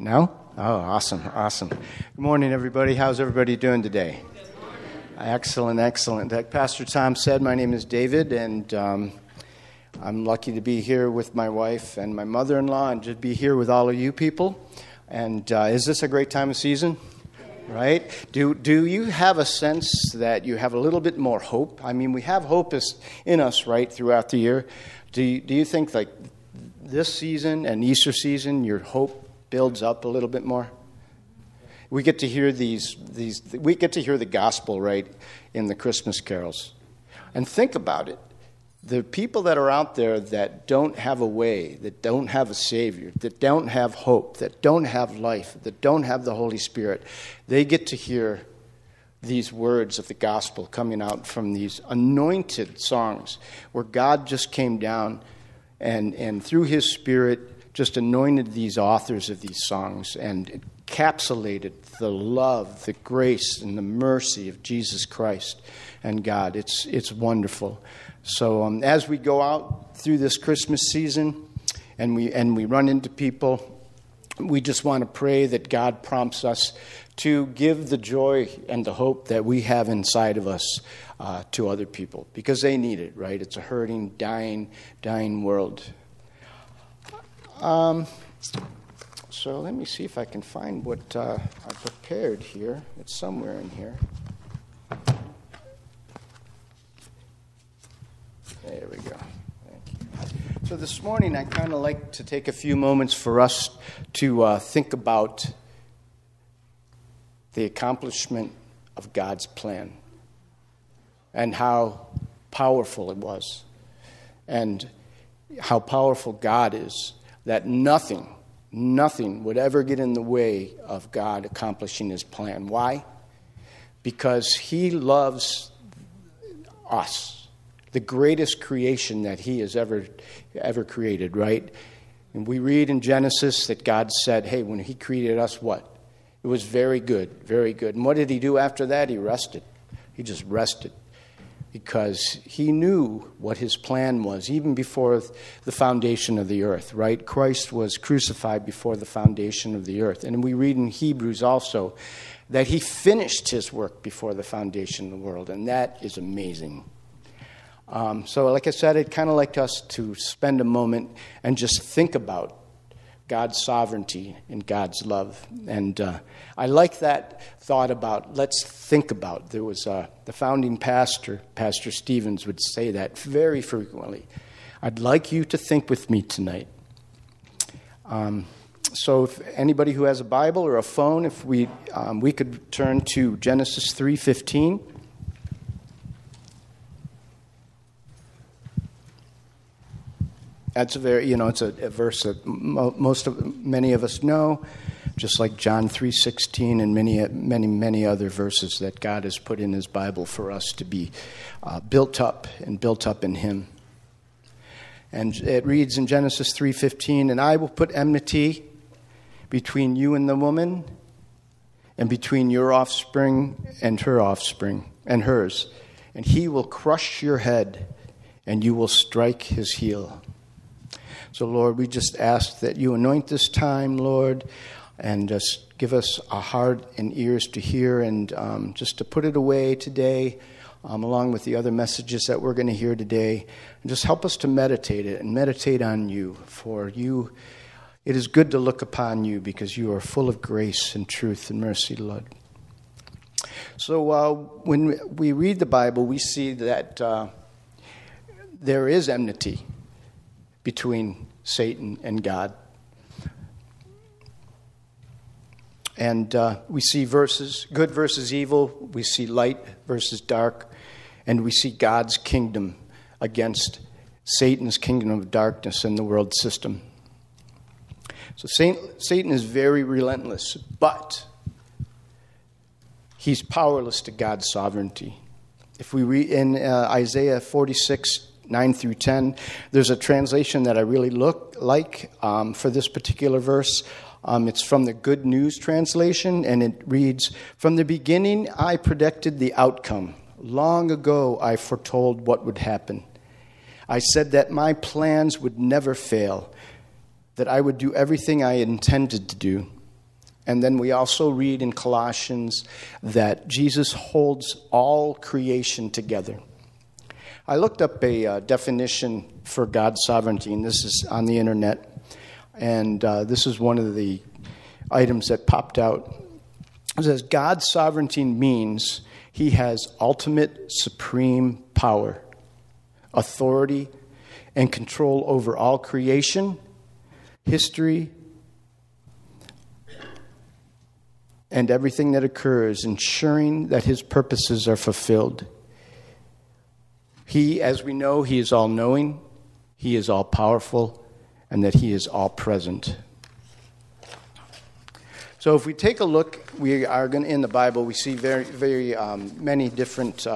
No? Oh, awesome. Good morning, everybody. How's everybody doing today? Excellent. Like Pastor Tom said, my name is David, and I'm lucky to be here with my wife and my mother-in-law and to be here with all of you people. And is this a great time of season? Right? Do you have a sense that you have a little bit more hope? I mean, we have hope in us, right, throughout the year. Do you think, like, this season and Easter season, your hope builds up a little bit more? We get to hear we get to hear the gospel, right, in the Christmas carols. And think about it. The people that are out there that don't have a way, that don't have a Savior, that don't have hope, that don't have life, that don't have the Holy Spirit, they get to hear these words of the gospel coming out from these anointed songs where God just came down and through His Spirit just anointed these authors of these songs and encapsulated the love, the grace, and the mercy of Jesus Christ and God. It's wonderful. So as we go out through this Christmas season and we run into people, we just want to pray that God prompts us to give the joy and the hope that we have inside of us to other people, because they need it, right? It's a hurting, dying world. So let me see if I can find what I prepared here. It's somewhere in here. There we go. Thank you. So this morning I kind of like to take a few moments for us to think about the accomplishment of God's plan and how powerful it was and how powerful God is, that nothing would ever get in the way of God accomplishing His plan. Why? Because He loves us, the greatest creation that He has ever created, right? And we read in Genesis that God said, hey, when He created us, what? It was very good, very good. And what did He do after that? He rested. He just rested, because He knew what His plan was, even before the foundation of the earth, right? Christ was crucified before the foundation of the earth. And we read in Hebrews also that He finished His work before the foundation of the world, and that is amazing. So like I said, I'd kind of like us to spend a moment and just think about God's sovereignty and God's love. And I like that thought about, let's think about. There was the founding pastor, Pastor Stevens, would say that very frequently. I'd like you to think with me tonight. So if anybody who has a Bible or a phone, if we could turn to Genesis 3:15. That's it's a verse that many of us know, just like John 3:16 and many other verses that God has put in His Bible for us to be built up in Him. And it reads in Genesis 3:15, "And I will put enmity between you and the woman, and between your offspring and her offspring and hers, and he will crush your head, and you will strike his heel." So, Lord, we just ask that you anoint this time, Lord, and just give us a heart and ears to hear, and just to put it away today, along with the other messages that we're going to hear today. And just help us to meditate it and meditate on you. For you, it is good to look upon you, because you are full of grace and truth and mercy, Lord. So when we read the Bible, we see that there is enmity between Satan and God. And we see verses, good versus evil. We see light versus dark. And we see God's kingdom against Satan's kingdom of darkness and the world system. So Satan is very relentless, but he's powerless to God's sovereignty. If we read in Isaiah 46, 9 through 10, there's a translation that I really like for this particular verse. It's from the Good News translation, and it reads, "From the beginning I predicted the outcome. Long ago I foretold what would happen. I said that my plans would never fail, that I would do everything I intended to do. And then we also read in Colossians that Jesus holds all creation together. I looked up a definition for God's sovereignty, and this is on the internet. And this is one of the items that popped out. It says, God's sovereignty means he has ultimate supreme power, authority, and control over all creation, history, and everything that occurs, ensuring that his purposes are fulfilled. He, as we know, he is all-knowing, he is all-powerful, and that he is all-present. So if we take a look, we are going to, in the Bible, we see very many different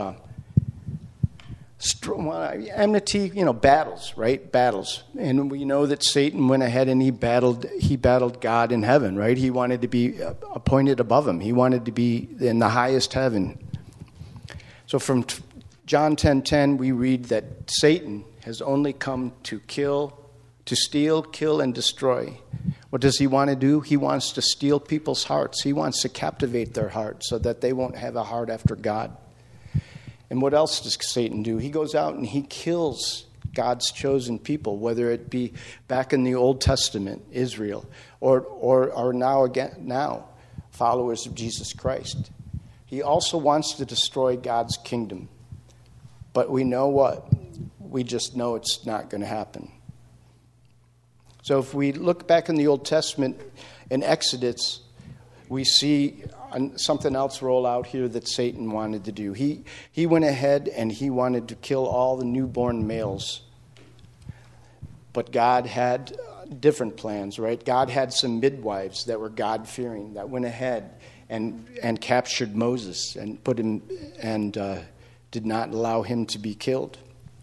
enmity, battles, right? Battles. And we know that Satan went ahead and he battled God in heaven, right? He wanted to be appointed above him. He wanted to be in the highest heaven. So from John 10:10, we read that Satan has only come to steal, kill, and destroy. What does he want to do? He wants to steal people's hearts. He wants to captivate their hearts so that they won't have a heart after God. And what else does Satan do? He goes out and he kills God's chosen people, whether it be back in the Old Testament, Israel, or now followers of Jesus Christ. He also wants to destroy God's kingdom. But we know what? We just know it's not going to happen. So if we look back in the Old Testament, in Exodus, we see something else roll out here that Satan wanted to do. He went ahead and he wanted to kill all the newborn males. But God had different plans, right? God had some midwives that were God-fearing that went ahead and captured Moses and put him and did not allow him to be killed.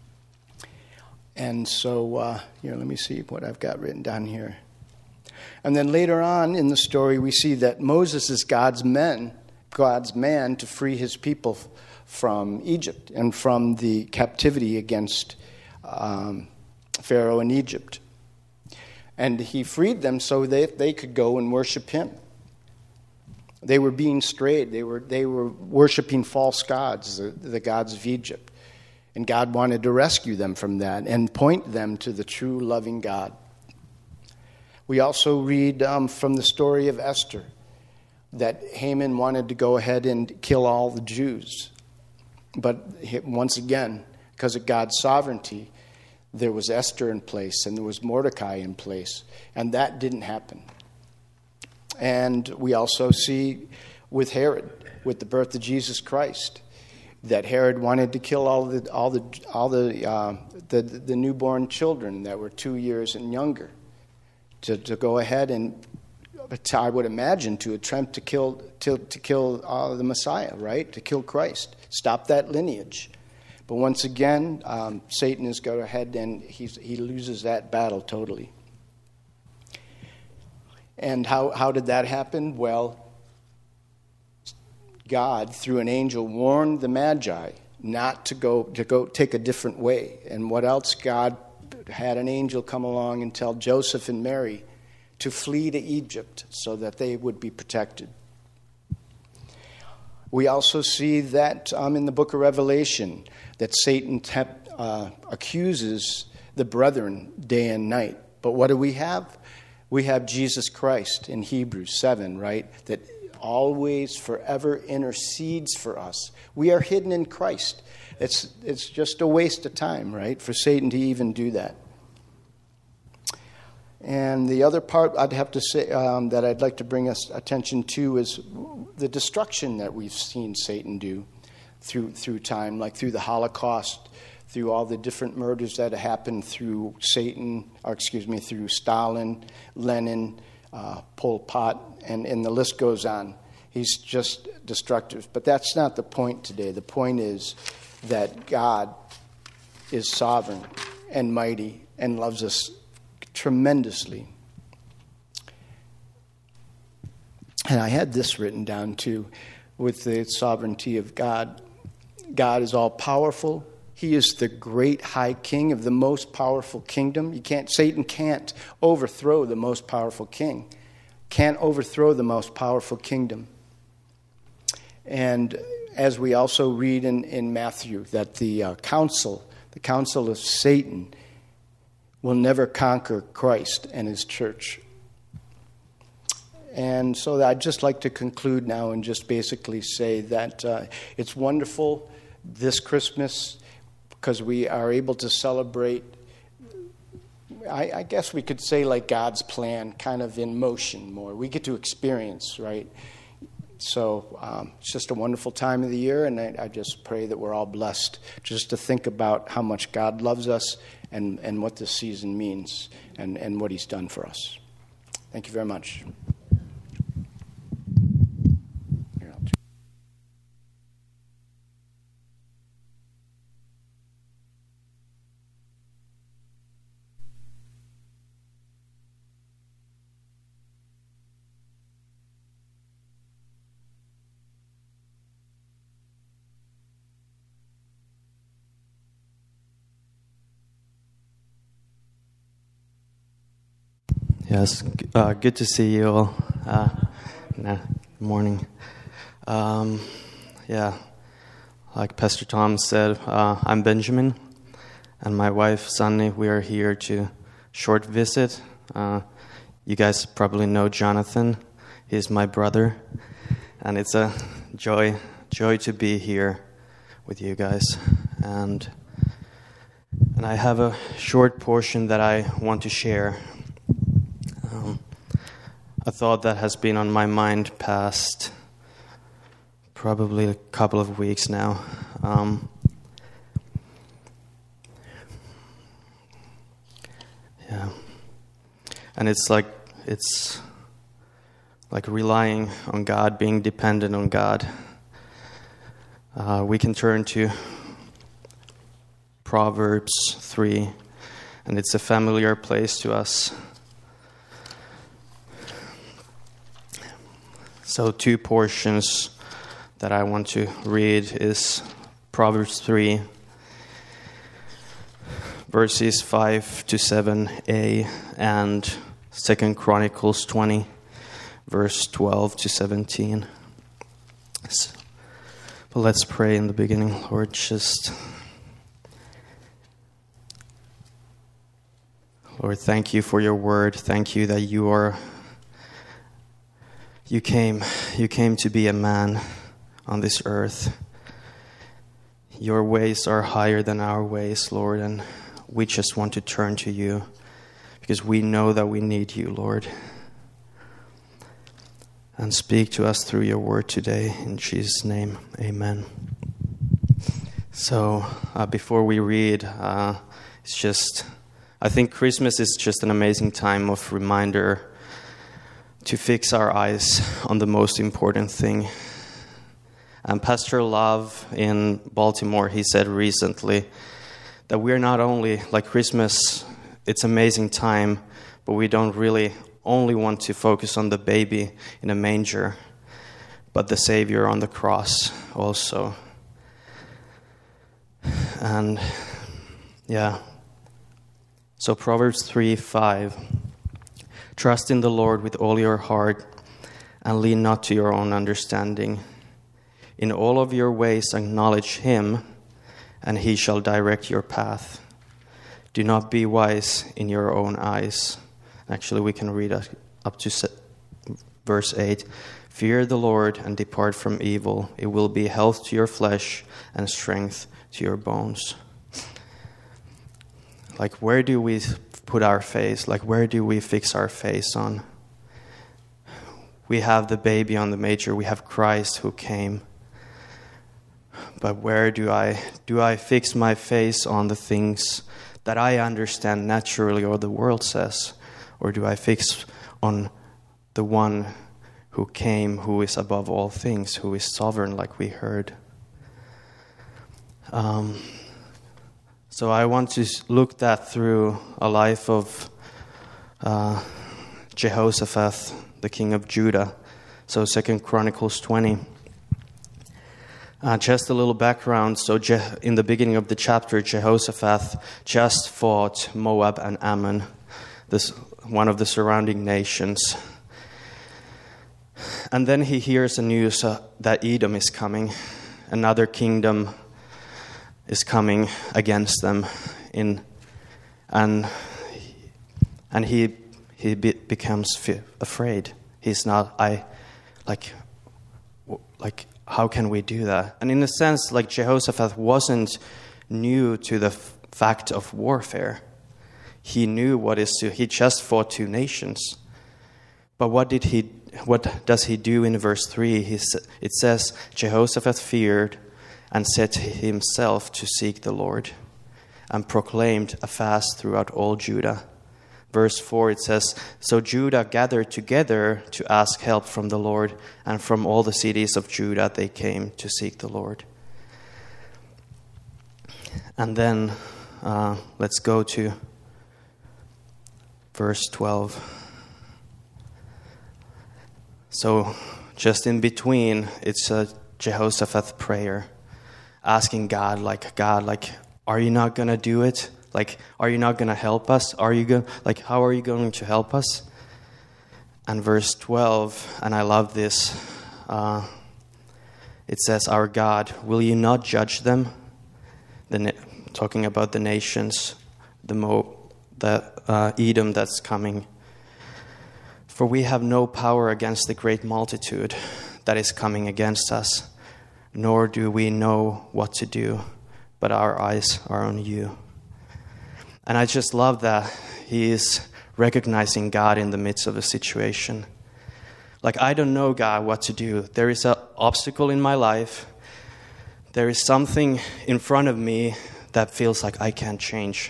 And so, let me see what I've got written down here. And then later on in the story, we see that Moses is God's man to free his people from Egypt and from the captivity against Pharaoh in Egypt. And he freed them so they could go and worship him. They were being strayed. They were worshiping false gods, the gods of Egypt. And God wanted to rescue them from that and point them to the true loving God. We also read from the story of Esther that Haman wanted to go ahead and kill all the Jews. But once again, because of God's sovereignty, there was Esther in place and there was Mordecai in place. And that didn't happen. And we also see with Herod, with the birth of Jesus Christ, that Herod wanted to kill all the newborn children that were 2 years and younger, to go ahead and, I would imagine, to attempt to kill the Messiah, right? To kill Christ, stop that lineage. But once again, Satan is go ahead and he loses that battle totally. And how did that happen? Well, God, through an angel, warned the Magi not to go take a different way. And what else? God had an angel come along and tell Joseph and Mary to flee to Egypt so that they would be protected. We also see that in the book of Revelation that Satan accuses the brethren day and night. But what do we have? We have Jesus Christ in Hebrews 7, right? That always, forever intercedes for us. We are hidden in Christ. It's just a waste of time, right, for Satan to even do that. And the other part I'd have to say that I'd like to bring us attention to is the destruction that we've seen Satan do through time, like through the Holocaust, through all the different murders that have happened through through Stalin, Lenin, Pol Pot, and the list goes on. He's just destructive. But that's not the point today. The point is that God is sovereign and mighty and loves us tremendously. And I had this written down too, with the sovereignty of God. God is all-powerful. He is the great high king of the most powerful kingdom. Satan can't overthrow the most powerful king. can't overthrow the most powerful kingdom. And as we also read in Matthew, that the council of Satan will never conquer Christ and his church. And so I'd just like to conclude now and just basically say that it's wonderful this Christmas because we are able to celebrate, I guess we could say like God's plan kind of in motion more. We get to experience, right? So it's just a wonderful time of the year, and I just pray that we're all blessed just to think about how much God loves us and what this season means and what he's done for us. Thank you very much. Yes, good to see you all. Good morning. Like Pastor Tom said, I'm Benjamin, and my wife, Sunny, we are here to short visit. You guys probably know Jonathan. He's my brother, and it's a joy to be here with you guys. And I have a short portion that I want to share. A thought that has been on my mind past probably a couple of weeks now. And it's like relying on God, being dependent on God. We can turn to Proverbs 3, and it's a familiar place to us. So 2 portions that I want to read is Proverbs 3, verses 5 to 7a, and 2 Chronicles 20, verse 12 to 17. But let's pray in the beginning, Lord. Lord, thank you for your word. Thank you that you came to be a man on this earth. Your ways are higher than our ways, Lord, and we just want to turn to you because we know that we need you, Lord. And speak to us through your word today. In Jesus' name, amen. So before we read, I think Christmas is just an amazing time of reminder to fix our eyes on the most important thing. And Pastor Love in Baltimore, he said recently that we're not only, like Christmas, it's an amazing time, but we don't really only want to focus on the baby in a manger, but the Savior on the cross also. And so Proverbs 3:5. Trust in the Lord with all your heart and lean not to your own understanding. In all of your ways acknowledge him, and he shall direct your path. Do not be wise in your own eyes. Actually, we can read up to verse 8. Fear the Lord and depart from evil. It will be health to your flesh and strength to your bones. Like, where do we put our face? Like, where do we fix our face on? We have the baby on the manger. We have Christ who came. But where do I fix my face on the things that I understand naturally or the world says? Or do I fix on the one who came, who is above all things, who is sovereign, like we heard? So I want to look that through a life of Jehoshaphat, the king of Judah. So 2 Chronicles 20. Just a little background. So in the beginning of the chapter, Jehoshaphat just fought Moab and Ammon, one of the surrounding nations. And then he hears the news that Edom is coming. Another kingdom is coming against them, and he becomes afraid. He's not. How can we do that? And in a sense, like Jehoshaphat wasn't new to the fact of warfare. He knew he just fought two nations. But what does he do in verse 3? It says, Jehoshaphat feared and set himself to seek the Lord, and proclaimed a fast throughout all Judah. Verse 4, it says, so Judah gathered together to ask help from the Lord, and from all the cities of Judah they came to seek the Lord. And then let's go to verse 12. So just in between, it's a Jehoshaphat prayer, asking God, are you not going to do it? Are you not going to help us? How are you going to help us? And verse 12, and I love this, it says, our God, will you not judge them? Talking about the nations, the Edom that's coming. For we have no power against the great multitude that is coming against us, nor do we know what to do, but our eyes are on you. And I just love that he is recognizing God in the midst of a situation. I don't know, God, what to do. There is an obstacle in my life. There is something in front of me that feels like I can't change.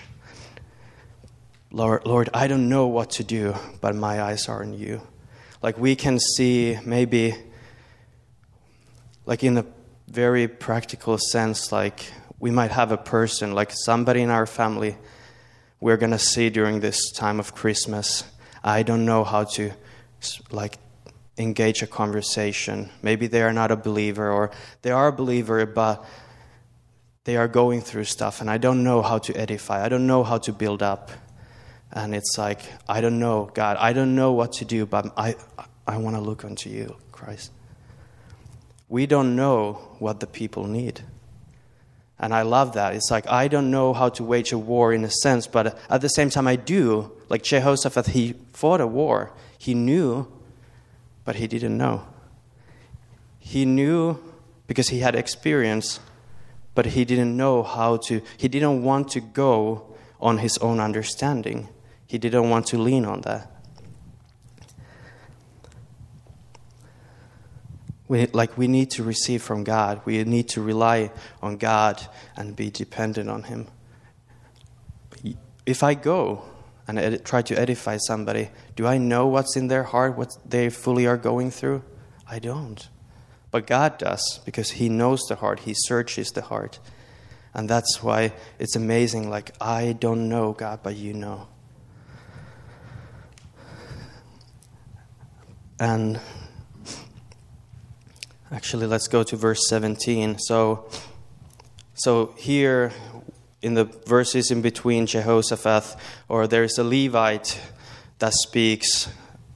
Lord, I don't know what to do, but my eyes are on you. We can see maybe, in a very practical sense, we might have a person, somebody in our family we're going to see during this time of Christmas. I don't know how to, engage a conversation. Maybe they are not a believer, or they are a believer, but they are going through stuff, and I don't know how to edify. I don't know how to build up. And it's I don't know, God. I don't know what to do, but I want to look unto you, Christ. We don't know what the people need. And I love that. It's I don't know how to wage a war in a sense, but at the same time I do. Jehoshaphat, he fought a war. He knew, but he didn't know. He knew because he had experience, but he didn't know he didn't want to go on his own understanding. He didn't want to lean on that. We need to receive from God. We need to rely on God and be dependent on Him. If I go and try to edify somebody, do I know what's in their heart, what they fully are going through? I don't. But God does, because He knows the heart. He searches the heart. And that's why it's amazing. I don't know, God, but you know. And actually, let's go to verse 17. So here in the verses in between Jehoshaphat, or there's a Levite that speaks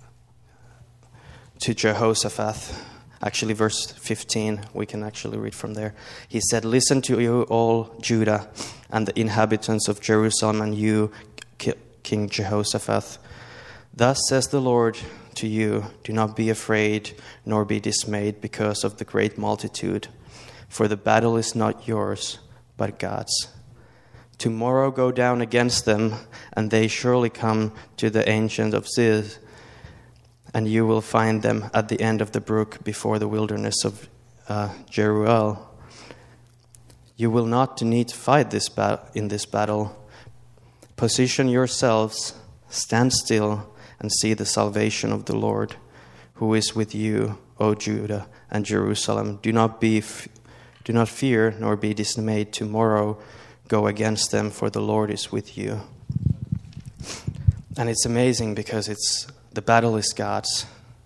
to Jehoshaphat. Actually, verse 15, we can actually read from there. He said, listen to you all Judah and the inhabitants of Jerusalem, and you, King Jehoshaphat. Thus says the Lord to you, do not be afraid nor be dismayed because of the great multitude, for the battle is not yours, but God's. Tomorrow go down against them, and they surely come to the ancient of Ziz, and you will find them at the end of the brook before the wilderness of Jeruel. You will not need to fight in this battle. Position yourselves, stand still, and see the salvation of the Lord, who is with you, O Judah and Jerusalem. Do not fear nor be dismayed. Tomorrow go against them, for the Lord is with you. And it's amazing because the battle is God's.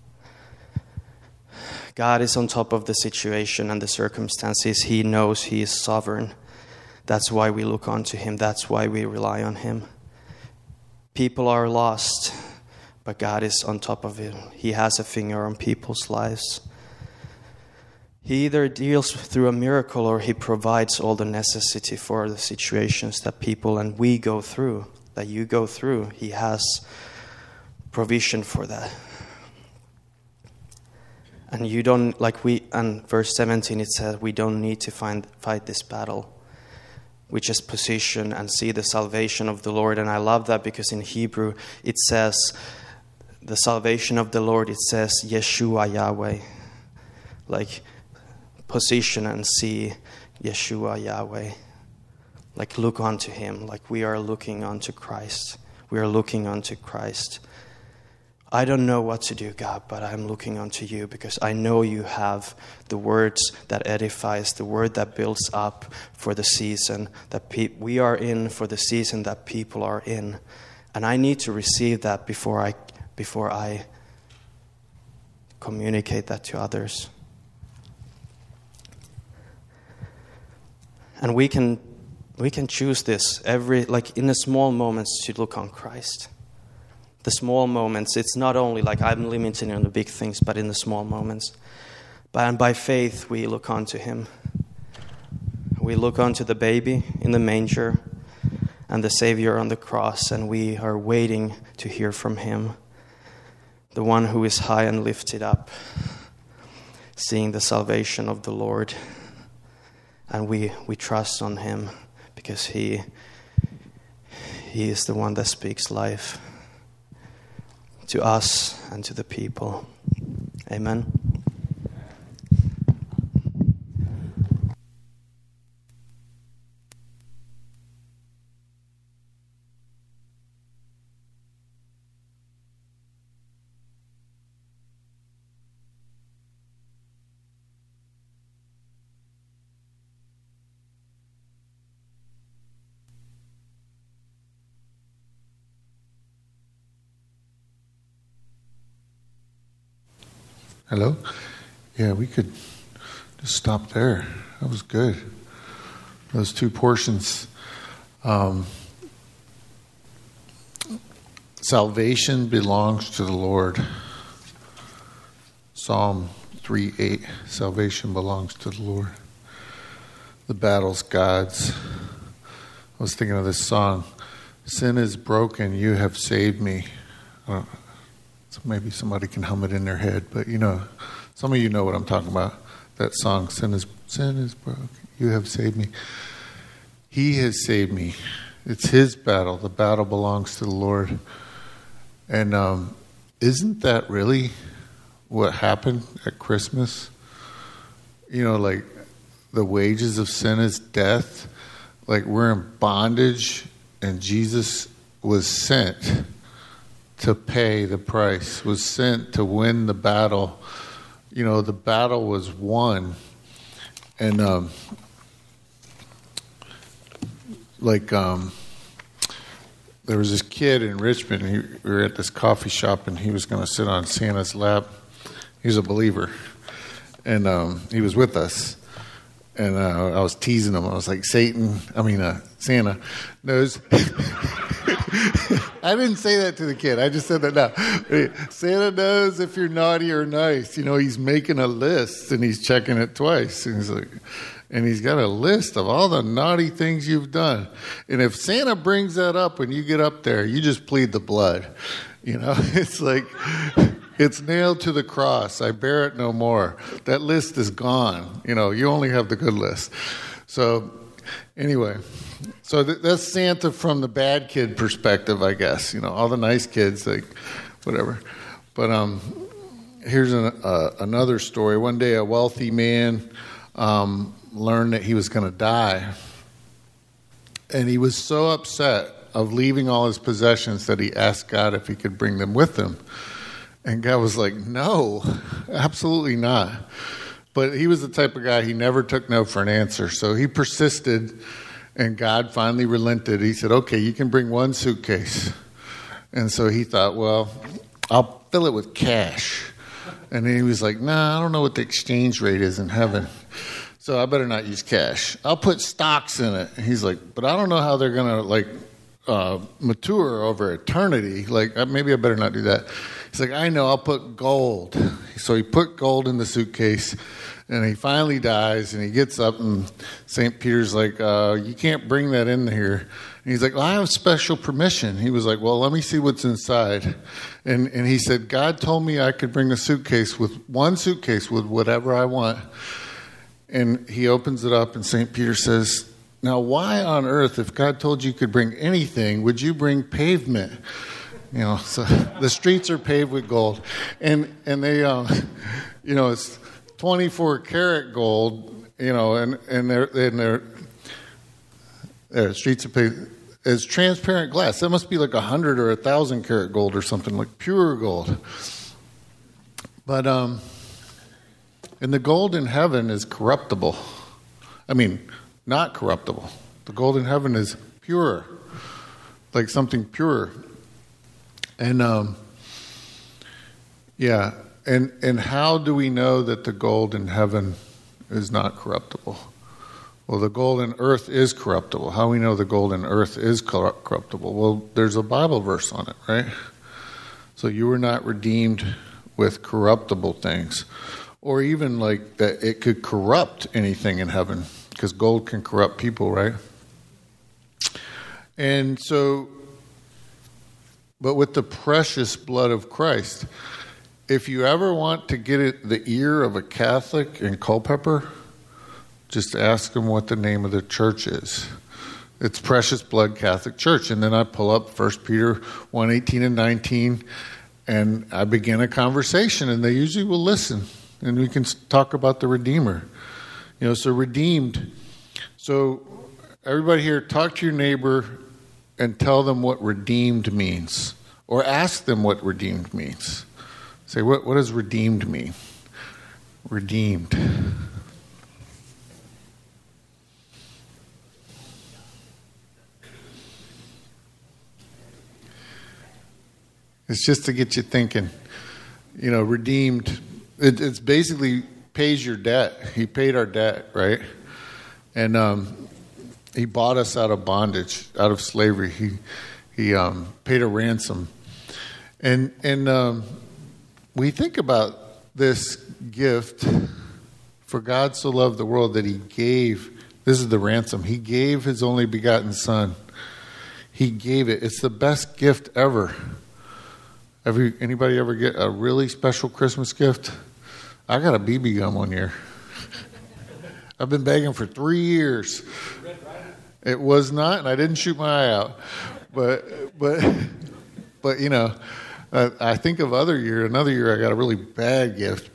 God is on top of the situation and the circumstances. He knows He is sovereign. That's why we look unto Him. That's why we rely on Him. People are lost, but God is on top of it. He has a finger on people's lives. He either deals through a miracle or he provides all the necessity for the situations that people and we go through, that you go through. He has provision for that. And you don't, and verse 17 it says, we don't need to fight this battle. We just position and see the salvation of the Lord. And I love that because in Hebrew it says, the salvation of the Lord, it says, Yeshua Yahweh. Like, position and see Yeshua Yahweh. Like, look unto him. Like, we are looking unto Christ. We are looking unto Christ. I don't know what to do, God, but I'm looking unto you because I know you have the words that edifies, the word that builds up for the season that we are in, for the season that people are in. And I need to receive that before I communicate that to others. And we can choose this in the small moments to look on Christ. The small moments, it's not only like I'm limited in the big things, but in the small moments. And by faith, we look unto him. We look unto the baby in the manger and the Savior on the cross, and we are waiting to hear from him, the one who is high and lifted up, seeing the salvation of the Lord. And we trust on him because he is the one that speaks life to us and to the people. Amen. Hello? Yeah, we could just stop there. That was good. Those two portions. Salvation belongs to the Lord. Psalm 3:8. Salvation belongs to the Lord. The battle's God's. I was thinking of this song. Sin is broken, you have saved me. So maybe somebody can hum it in their head, but some of you know what I'm talking about. That song, sin is broken, you have saved me. He has saved me. It's his battle. The battle belongs to the Lord. And isn't that really what happened at Christmas? Like the wages of sin is death. Like we're in bondage, and Jesus was sent to pay the price, was sent to win the battle. The battle was won. And there was this kid in Richmond. We were at this coffee shop, and he was going to sit on Santa's lap. He was a believer. And he was with us. And I was teasing him. I was like, Santa knows... I didn't say that to the kid. I just said that now. Santa knows if you're naughty or nice. He's making a list and he's checking it twice. And he's got a list of all the naughty things you've done. And if Santa brings that up when you get up there, you just plead the blood. It's like, it's nailed to the cross. I bear it no more. That list is gone. You only have the good list. So anyway... So that's Santa from the bad kid perspective, I guess. All the nice kids, like whatever. But here's another story. One day, a wealthy man learned that he was going to die, and he was so upset of leaving all his possessions that he asked God if he could bring them with him. And God was like, "No, absolutely not." But he was the type of guy, he never took no for an answer. So he persisted. And God finally relented. He said, okay, you can bring one suitcase. And so he thought, well, I'll fill it with cash. And then he was like, nah, I don't know what the exchange rate is in heaven. So I better not use cash. I'll put stocks in it. And he's like, but I don't know how they're going to mature over eternity. Like, maybe I better not do that. He's like, I know, I'll put gold. So he put gold in the suitcase, and he finally dies, and he gets up, and St. Peter's like, you can't bring that in here. And he's like, well, I have special permission. He was like, well, let me see what's inside. And he said, God told me I could bring one suitcase with whatever I want. And he opens it up, and St. Peter says, now, why on earth, if God told you could bring anything, would you bring pavement? So the streets are paved with gold, and they, it's 24 karat gold, and their streets are paved. It's transparent glass. That must be like 100 or 1,000 karat gold or something, like pure gold. But and the gold in heaven is corruptible. I mean, not corruptible. The gold in heaven is pure, like something pure. And and how do we know that the gold in heaven is not corruptible? Well, the gold in earth is corruptible. How do we know the gold in earth is corruptible? Well, there's a Bible verse on it, right? So you were not redeemed with corruptible things, or even like that it could corrupt anything in heaven, because gold can corrupt people, right? And so, but with the precious blood of Christ, if you ever want to get the ear of a Catholic in Culpeper, just ask them what the name of the church is. It's Precious Blood Catholic Church. And then I pull up 1 Peter 1:18 and 19, and I begin a conversation, and they usually will listen, and we can talk about the Redeemer. So redeemed. So everybody here, talk to your neighbor and tell them what redeemed means, or ask them what redeemed means. Say, what does redeemed mean? Redeemed. It's just to get you thinking. Redeemed, it's basically pays your debt. He paid our debt, right? And he bought us out of bondage, out of slavery. He paid a ransom. And we think about this gift, for God so loved the world that he gave, this is the ransom, he gave his only begotten son. He gave it. It's the best gift ever. Anybody ever get a really special Christmas gift? I got a BB gun one year. I've been begging for 3 years. It was not, and I didn't shoot my eye out. But I think of another year I got a really bad gift.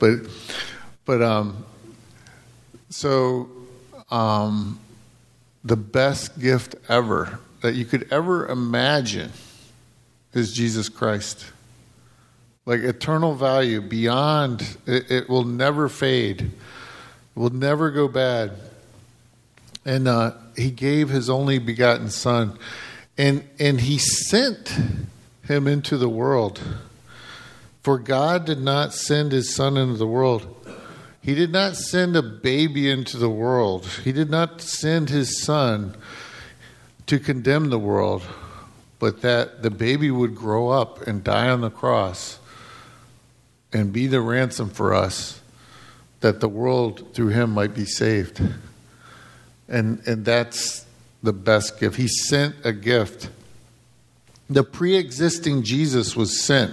The best gift ever that you could ever imagine is Jesus Christ. Like eternal value beyond, it will never fade. It will never go bad. And he gave his only begotten son. And he sent him into the world. For God did not send his son into the world. He did not send a baby into the world. He did not send his son to condemn the world, but that the baby would grow up and die on the cross and be the ransom for us, that the world through him might be saved. And that's the best gift. He sent a gift. The pre-existing Jesus was sent,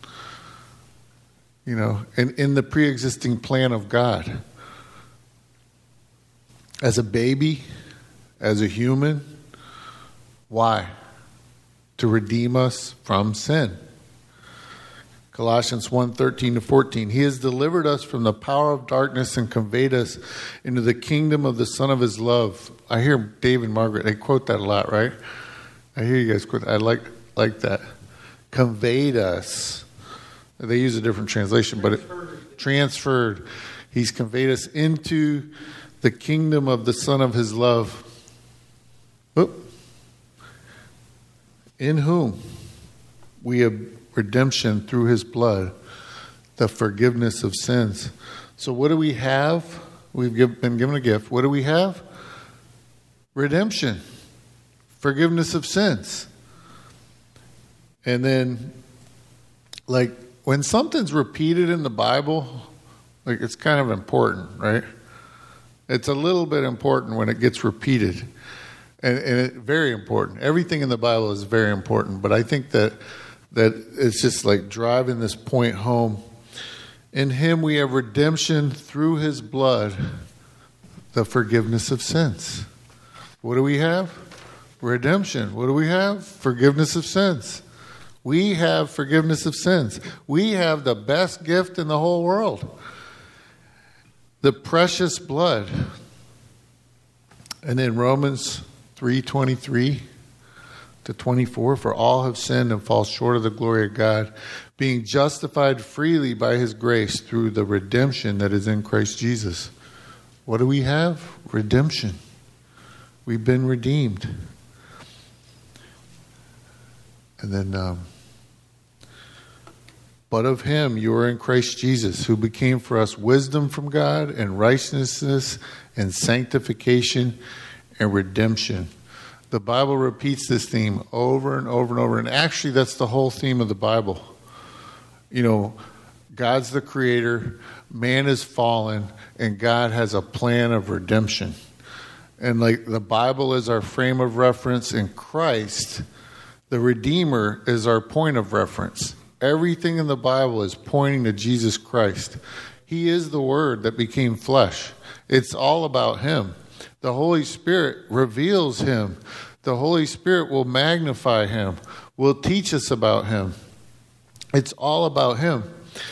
and in the pre-existing plan of God. As a baby, as a human. Why? To redeem us from sin. Colossians 1:13-14. He has delivered us from the power of darkness and conveyed us into the kingdom of the Son of his love. I hear Dave and Margaret, they quote that a lot, right? I hear you guys quote that. I like that. Conveyed us. They use a different translation, but transferred. He's conveyed us into the kingdom of the Son of his love. In whom we have redemption through his blood, the forgiveness of sins. So what do we have? We've been given a gift. What do we have? Redemption. Forgiveness of sins. And then, like, when something's repeated in the Bible, like, it's kind of important, right? It's a little bit important when it gets repeated. And it's very important. Everything in the Bible is very important. But I think that it's just like driving this point home. In him we have redemption through his blood, the forgiveness of sins. What do we have? Redemption. What do we have? Forgiveness of sins. We have forgiveness of sins. We have the best gift in the whole world. The precious blood. And in Romans 3:23 to 24, for all have sinned and fall short of the glory of God, being justified freely by his grace through the redemption that is in Christ Jesus. What do we have? Redemption. We've been redeemed. And then, but of him you are in Christ Jesus, who became for us wisdom from God and righteousness and sanctification and redemption. The Bible repeats this theme over and over and over. And actually, that's the whole theme of the Bible. You know, God's the creator, man is fallen, and God has a plan of redemption. And like the Bible is our frame of reference, in Christ, the Redeemer, is our point of reference. Everything in the Bible is pointing to Jesus Christ. He is the Word that became flesh. It's all about him. The Holy Spirit reveals him. The Holy Spirit will magnify him, will teach us about him. It's all about him.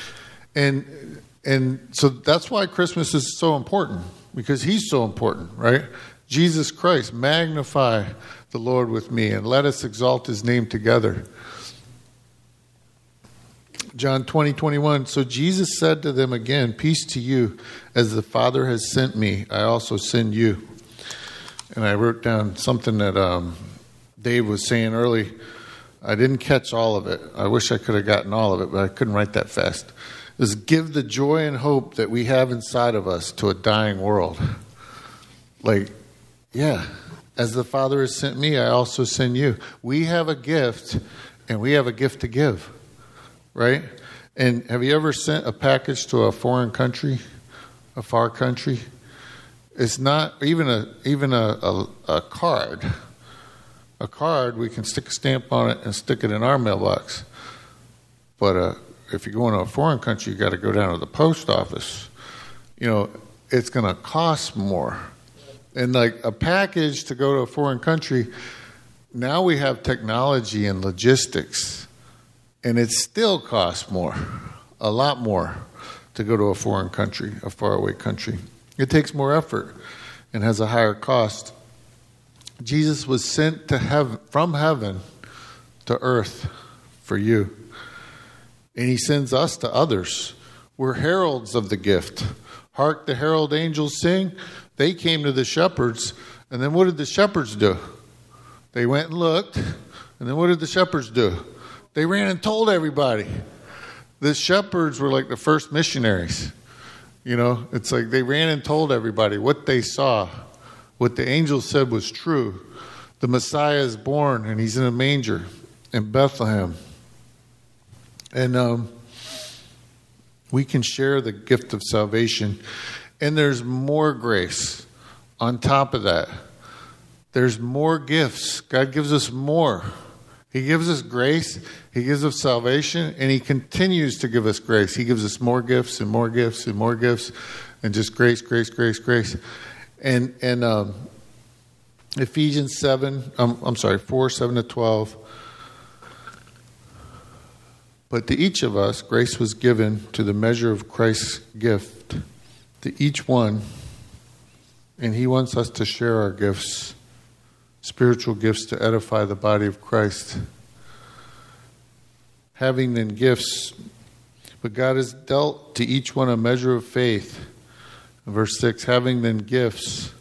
And so that's why Christmas is so important, because he's so important, right? Jesus Christ, magnify the Lord with me, and let us exalt his name together. John 20:21. So Jesus said to them again, peace to you. As the Father has sent me, I also send you. And I wrote down something that Dave was saying early. I didn't catch all of it. I wish I could have gotten all of it, but I couldn't write that fast. It was give the joy and hope that we have inside of us to a dying world. Like, yeah, as the Father has sent me, I also send you. We have a gift, and we have a gift to give, right? And have you ever sent a package to a foreign country, a far country? It's not even a card. A card, we can stick a stamp on it and stick it in our mailbox. But if you're going to a foreign country, you got to go down to the post office. You know, it's going to cost more. And like a package to go to a foreign country, now we have technology and logistics, and it still costs more, a lot more, to go to a foreign country, a faraway country. It takes more effort and has a higher cost. Jesus was sent to from heaven to earth for you. And he sends us to others. We're heralds of the gift. Hark the herald angels sing. They came to the shepherds. And then what did the shepherds do? They went and looked. And then what did the shepherds do? They ran and told everybody. The shepherds were like the first missionaries. You know, it's like they ran and told everybody what they saw. What the angel said was true. The Messiah is born, and he's in a manger in Bethlehem. And we can share the gift of salvation. And there's more grace on top of that. There's more gifts. God gives us more. He gives us grace. He gives us salvation. And he continues to give us grace. He gives us more gifts and more gifts and more gifts. And just grace, grace, grace, grace. And Ephesians 4, 7 to 12. But to each of us, grace was given to the measure of Christ's gift, to each one. And he wants us to share our gifts, spiritual gifts, to edify the body of Christ. Having then gifts, but God has dealt to each one a measure of faith. Verse 6, having then gifts,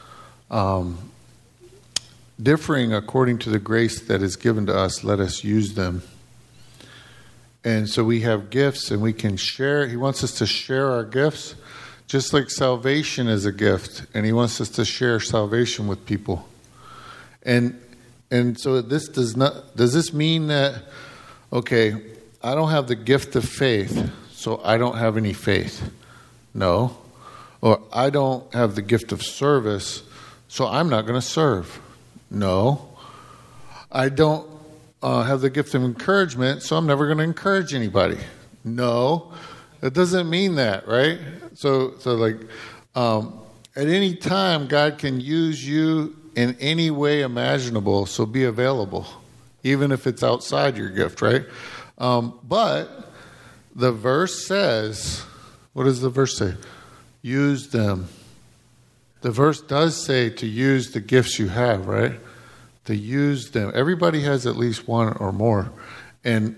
differing according to the grace that is given to us, let us use them. And so we have gifts and we can share. He wants us to share our gifts, just like salvation is a gift. And he wants us to share salvation with people. And so does this mean that okay, I don't have the gift of faith, so I don't have any faith. No. Or I don't have the gift of service, so I'm not going to serve. No. I don't have the gift of encouragement, so I'm never going to encourage anybody. No. It doesn't mean that, right? So at any time, God can use you in any way imaginable, so be available, even if it's outside your gift, right? But the verse says, what does the verse say? Use them. The verse does say to use the gifts you have, right? To use them. Everybody has at least one or more. And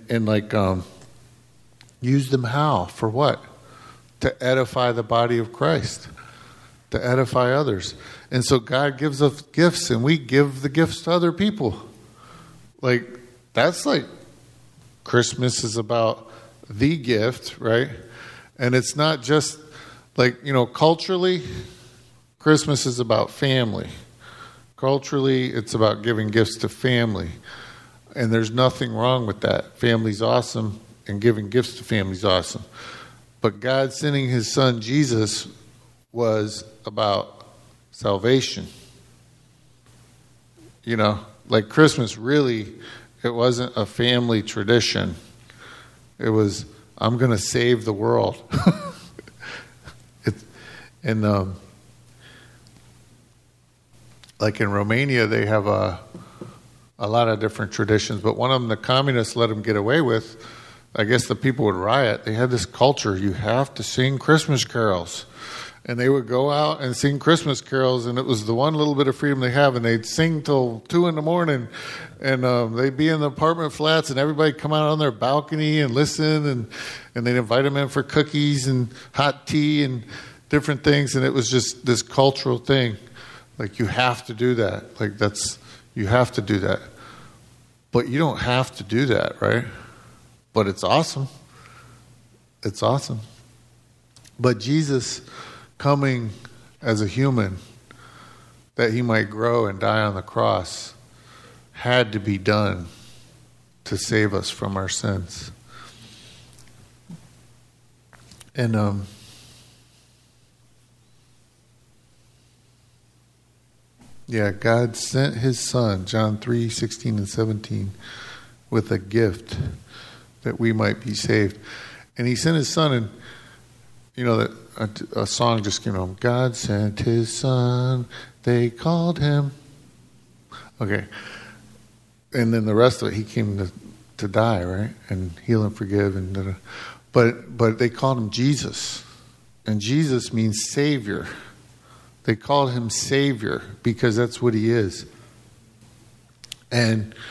use them how? For what? To edify the body of Christ. To edify others. And so God gives us gifts, and we give the gifts to other people. That's like Christmas is about the gift, right? And it's not just culturally, Christmas is about family. Culturally, it's about giving gifts to family. And there's nothing wrong with that. Family's awesome, and giving gifts to family's awesome. But God sending his son Jesus was about salvation. Christmas really, it wasn't a family tradition. It was, I'm going to save the world. In Romania, they have a lot of different traditions, but one of them the communists let them get away with. I guess the people would riot. They had this culture, you have to sing Christmas carols. And they would go out and sing Christmas carols, and it was the one little bit of freedom they have, and they'd sing till 2 a.m, and they'd be in the apartment flats, and everybody come out on their balcony and listen, and they'd invite them in for cookies and hot tea and different things, and it was just this cultural thing. You have to do that. You have to do that. But you don't have to do that, right? But it's awesome. It's awesome. But Jesus coming as a human, that he might grow and die on the cross, had to be done to save us from our sins. And God sent his son, John 3:16 and 17, with a gift that we might be saved. And he sent his son, and that a song just came on. God sent his son, they called him. Okay. And then the rest of it, he came to die, right? And heal and forgive. But they called him Jesus. And Jesus means Savior. They called him Savior because that's what he is. And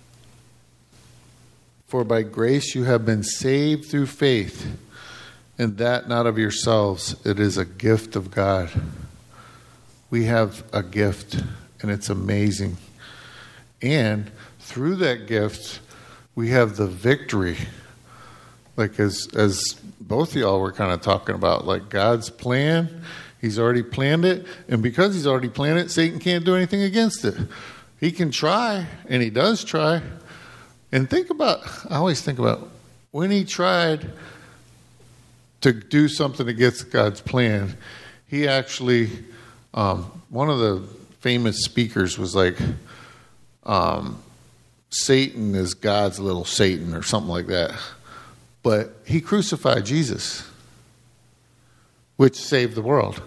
for by grace you have been saved through faith, and that not of yourselves. It is a gift of God. We have a gift, and it's amazing. And through that gift, we have the victory. As both of y'all were kind of talking about, God's plan, he's already planned it. And because he's already planned it, Satan can't do anything against it. He can try, and he does try. And I always think about when he tried to do something against God's plan, he actually, one of the famous speakers was Satan is God's little Satan or something like that. But he crucified Jesus, which saved the world.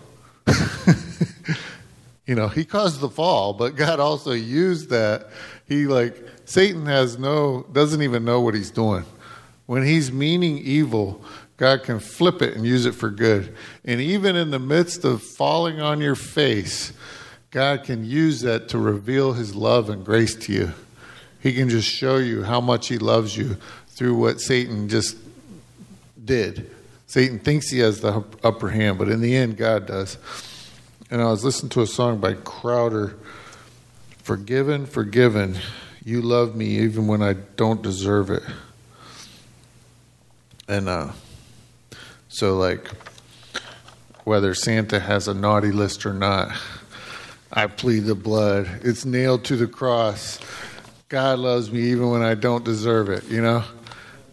He caused the fall, but God also used that. Satan doesn't even know what he's doing. When he's meaning evil, God can flip it and use it for good. And even in the midst of falling on your face, God can use that to reveal his love and grace to you. He can just show you how much he loves you through what Satan just did. Satan thinks he has the upper hand, but in the end, God does. And I was listening to a song by Crowder, Forgiven, Forgiven, You Love Me Even When I Don't Deserve It. And whether Santa has a naughty list or not, I plead the blood. It's nailed to the cross. God loves me even when I don't deserve it,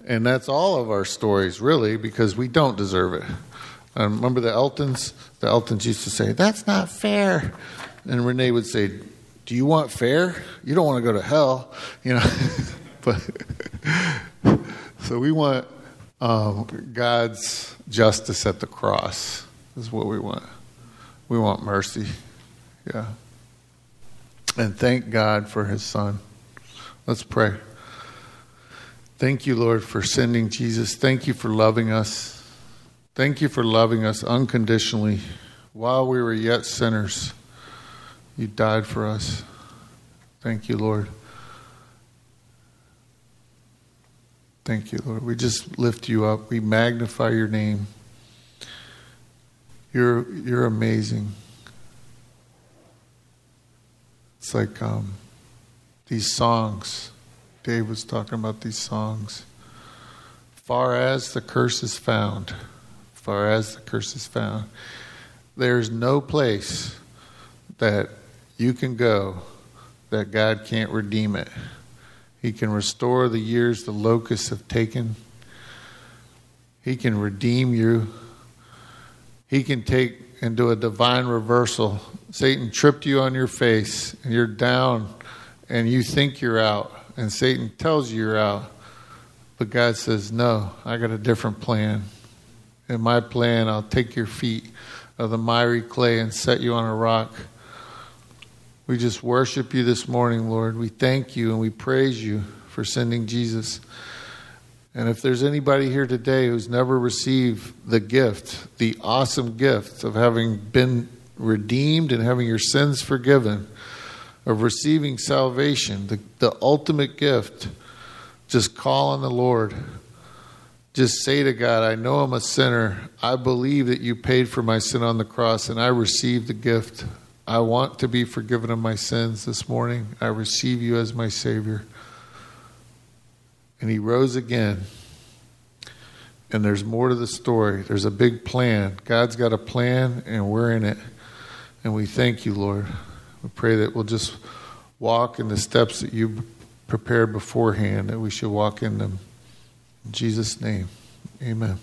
And that's all of our stories, really, because we don't deserve it. Remember the Eltons? The Eltons used to say, "That's not fair." And Renee would say, "Do you want fair? You don't want to go to hell." But so we want God's justice at the cross is what we want. We want mercy. Yeah. And thank God for his Son. Let's pray. Thank you, Lord, for sending Jesus. Thank you for loving us. Thank you for loving us unconditionally. While we were yet sinners, you died for us. Thank you, Lord. Thank you, Lord. We just lift you up. We magnify your name. You're amazing. It's like these songs. Dave was talking about these songs. Far as the curse is found. Far as the curse is found. There's no place that you can go that God can't redeem it. He can restore the years the locusts have taken. He can redeem you. He can take and do a divine reversal. Satan tripped you on your face and you're down and you think you're out. And Satan tells you you're out. But God says, no, I got a different plan. In my plan, I'll take your feet of the miry clay and set you on a rock. We just worship you this morning, Lord. We thank you and we praise you for sending Jesus. And if there's anybody here today who's never received the gift, the awesome gift of having been redeemed and having your sins forgiven, of receiving salvation, the ultimate gift, just call on the Lord. Just say to God, I know I'm a sinner. I believe that you paid for my sin on the cross and I received the gift. I want to be forgiven of my sins this morning. I receive you as my Savior. And he rose again. And there's more to the story. There's a big plan. God's got a plan and we're in it. And we thank you, Lord. We pray that we'll just walk in the steps that you prepared beforehand, that we should walk in them. In Jesus' name, amen.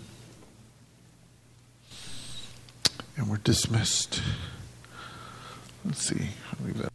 And we're dismissed. Let's see.